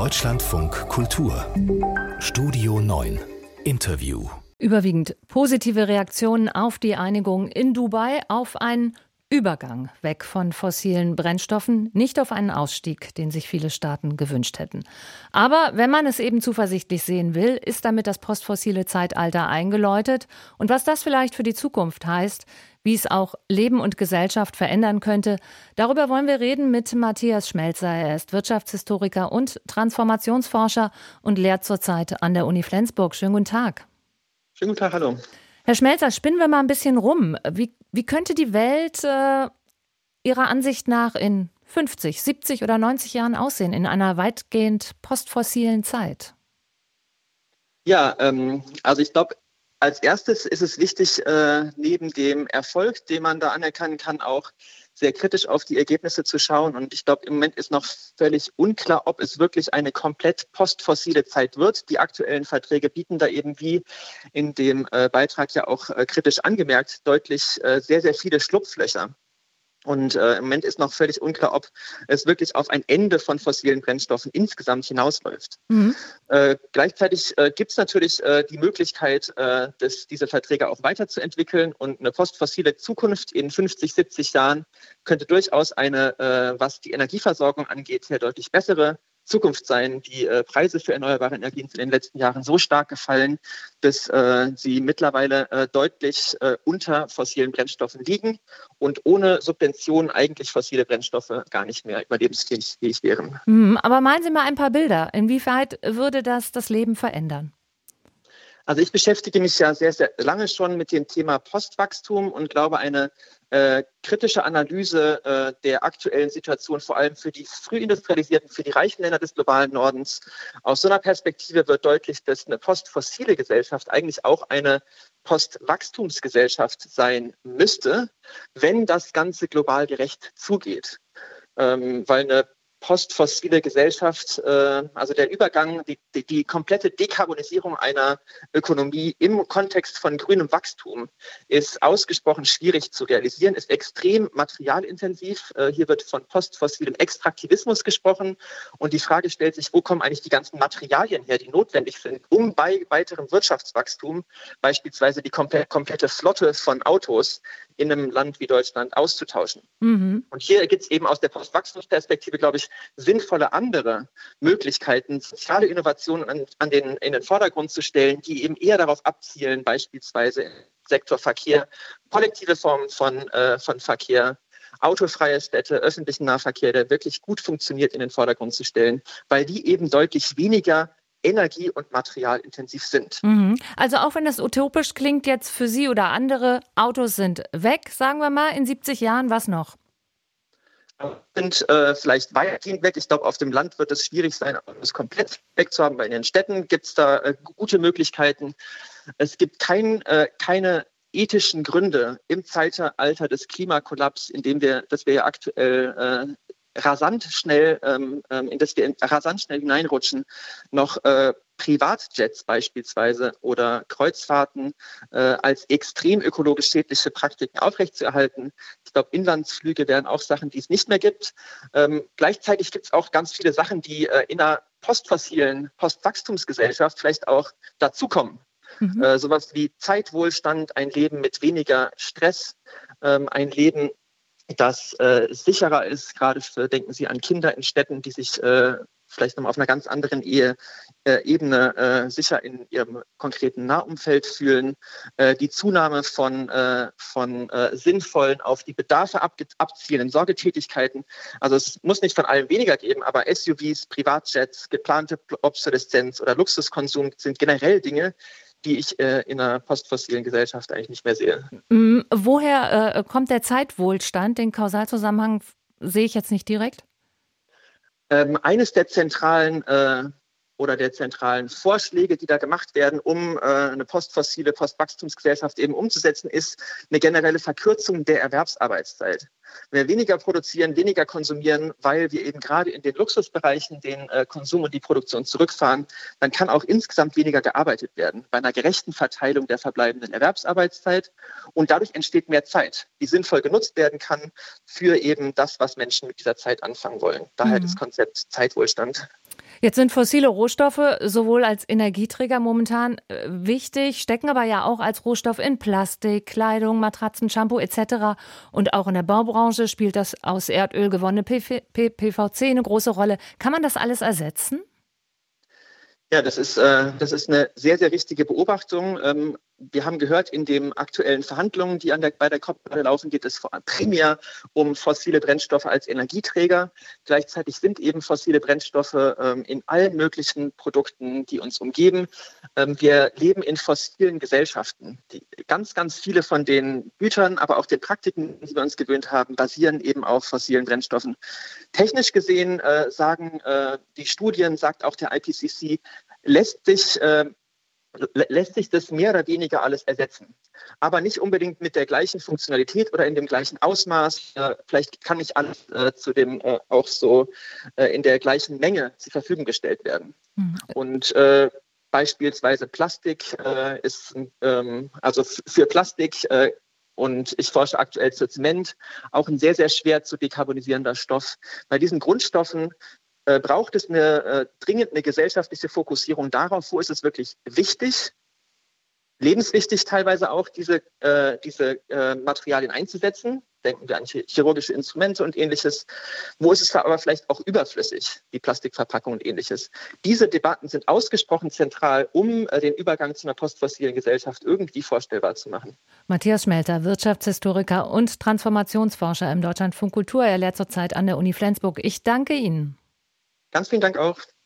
Deutschlandfunk Kultur Studio 9 Interview. Überwiegend positive Reaktionen auf die Einigung in Dubai, auf einen Übergang weg von fossilen Brennstoffen, nicht auf einen Ausstieg, den sich viele Staaten gewünscht hätten. Aber wenn man es eben zuversichtlich sehen will, ist damit das postfossile Zeitalter eingeläutet. Und was das vielleicht für die Zukunft heißt, wie es auch Leben und Gesellschaft verändern könnte, darüber wollen wir reden mit Matthias Schmelzer. Er ist Wirtschaftshistoriker und Transformationsforscher und lehrt zurzeit an der Uni Flensburg. Schönen guten Tag. Schönen guten Tag, hallo. Herr Schmelzer, spinnen wir mal ein bisschen rum. Wie könnte die Welt Ihrer Ansicht nach in 50, 70 oder 90 Jahren aussehen, in einer weitgehend postfossilen Zeit? Ja, also ich glaube, als erstes ist es wichtig, neben dem Erfolg, den man da anerkennen kann, auch sehr kritisch auf die Ergebnisse zu schauen. Und ich glaube, im Moment ist noch völlig unklar, ob es wirklich eine komplett postfossile Zeit wird. Die aktuellen Verträge bieten da eben, wie in dem Beitrag ja auch kritisch angemerkt, deutlich sehr, sehr viele Schlupflöcher. Und im Moment ist noch völlig unklar, ob es wirklich auf ein Ende von fossilen Brennstoffen insgesamt hinausläuft. Gleichzeitig gibt es natürlich die Möglichkeit, diese Verträge auch weiterzuentwickeln. Und eine postfossile Zukunft in 50, 70 Jahren könnte durchaus eine, was die Energieversorgung angeht, sehr deutlich bessere Zukunft sein. Die Preise für erneuerbare Energien sind in den letzten Jahren so stark gefallen, dass sie mittlerweile deutlich unter fossilen Brennstoffen liegen und ohne Subventionen eigentlich fossile Brennstoffe gar nicht mehr überlebensfähig wären. Aber malen Sie mal ein paar Bilder. Inwieweit würde das Leben verändern? Also ich beschäftige mich ja sehr, sehr lange schon mit dem Thema Postwachstum und glaube, eine kritische Analyse der aktuellen Situation, vor allem für die früh industrialisierten, für die reichen Länder des globalen Nordens, aus so einer Perspektive wird deutlich, dass eine postfossile Gesellschaft eigentlich auch eine Postwachstumsgesellschaft sein müsste, wenn das Ganze global gerecht zugeht. Weil eine postfossile Gesellschaft, also der Übergang, die komplette Dekarbonisierung einer Ökonomie im Kontext von grünem Wachstum ist ausgesprochen schwierig zu realisieren, ist extrem materialintensiv. Hier wird von postfossilem Extraktivismus gesprochen und die Frage stellt sich, wo kommen eigentlich die ganzen Materialien her, die notwendig sind, um bei weiterem Wirtschaftswachstum beispielsweise die komplette Flotte von Autos in einem Land wie Deutschland auszutauschen. Und hier gibt es eben aus der Postwachstumsperspektive, glaube ich, sinnvolle andere Möglichkeiten, soziale Innovationen in den Vordergrund zu stellen, die eben eher darauf abzielen, beispielsweise im Sektor Verkehr, kollektive Formen von Verkehr, autofreie Städte, öffentlichen Nahverkehr, der wirklich gut funktioniert, in den Vordergrund zu stellen, weil die eben deutlich weniger energie- und materialintensiv sind. Also auch wenn das utopisch klingt jetzt für Sie oder andere, Autos sind weg, sagen wir mal, in 70 Jahren, was noch? Sind vielleicht weitgehend weg. Ich glaube, auf dem Land wird es schwierig sein, es komplett wegzuhaben, weil in den Städten gibt es da gute Möglichkeiten. Es gibt keine ethischen Gründe im Zeitalter des Klimakollaps, dass wir ja aktuell rasant schnell hineinrutschen, noch Privatjets beispielsweise oder Kreuzfahrten als extrem ökologisch schädliche Praktiken aufrechtzuerhalten. Ich glaube, Inlandsflüge wären auch Sachen, die es nicht mehr gibt. Gleichzeitig gibt es auch ganz viele Sachen, die in einer postfossilen Postwachstumsgesellschaft vielleicht auch dazukommen. Sowas wie Zeitwohlstand, ein Leben mit weniger Stress, ein Leben, das sicherer ist, gerade denken Sie an Kinder in Städten, die sich vielleicht noch auf einer ganz anderen Ebene sicher in ihrem konkreten Nahumfeld fühlen. Die Zunahme von sinnvollen, auf die Bedarfe abzielenden Sorgetätigkeiten. Also es muss nicht von allem weniger geben, aber SUVs, Privatjets, geplante Obsoleszenz oder Luxuskonsum sind generell Dinge, die ich in einer postfossilen Gesellschaft eigentlich nicht mehr sehe. Woher kommt der Zeitwohlstand? Den Kausalzusammenhang sehe ich jetzt nicht direkt. Eines der zentralen Vorschläge, die da gemacht werden, um eine postfossile Postwachstumsgesellschaft eben umzusetzen, ist eine generelle Verkürzung der Erwerbsarbeitszeit. Wenn wir weniger produzieren, weniger konsumieren, weil wir eben gerade in den Luxusbereichen den Konsum und die Produktion zurückfahren, dann kann auch insgesamt weniger gearbeitet werden bei einer gerechten Verteilung der verbleibenden Erwerbsarbeitszeit. Und dadurch entsteht mehr Zeit, die sinnvoll genutzt werden kann für eben das, was Menschen mit dieser Zeit anfangen wollen. Daher das Konzept Zeitwohlstand. Jetzt sind fossile Rohstoffe sowohl als Energieträger momentan wichtig, stecken aber ja auch als Rohstoff in Plastik, Kleidung, Matratzen, Shampoo etc. Und auch in der Baubranche spielt das aus Erdöl gewonnene PVC eine große Rolle. Kann man das alles ersetzen? Ja, das ist eine sehr, sehr richtige Beobachtung. Wir haben gehört, in den aktuellen Verhandlungen, die bei der COP laufen, geht es primär um fossile Brennstoffe als Energieträger. Gleichzeitig sind eben fossile Brennstoffe in allen möglichen Produkten, die uns umgeben. Wir leben in fossilen Gesellschaften. Ganz, ganz viele von den Gütern, aber auch den Praktiken, die wir uns gewöhnt haben, basieren eben auf fossilen Brennstoffen. Technisch gesehen sagen die Studien, sagt auch der IPCC, lässt sich das mehr oder weniger alles ersetzen. Aber nicht unbedingt mit der gleichen Funktionalität oder in dem gleichen Ausmaß. Vielleicht kann nicht alles auch so in der gleichen Menge zur Verfügung gestellt werden. Und beispielsweise Plastik ist, also für Plastik und ich forsche aktuell zu Zement, auch ein sehr, sehr schwer zu dekarbonisierender Stoff. Bei diesen Grundstoffen braucht es dringend eine gesellschaftliche Fokussierung darauf, wo ist es wirklich wichtig, lebenswichtig teilweise auch, diese Materialien einzusetzen. Denken wir an chirurgische Instrumente und Ähnliches. Wo ist es aber vielleicht auch überflüssig, die Plastikverpackung und Ähnliches. Diese Debatten sind ausgesprochen zentral, um den Übergang zu einer postfossilen Gesellschaft irgendwie vorstellbar zu machen. Matthias Schmelter, Wirtschaftshistoriker und Transformationsforscher im Deutschlandfunk Kultur. Er lehrt zurzeit an der Uni Flensburg. Ich danke Ihnen. Ganz vielen Dank auch.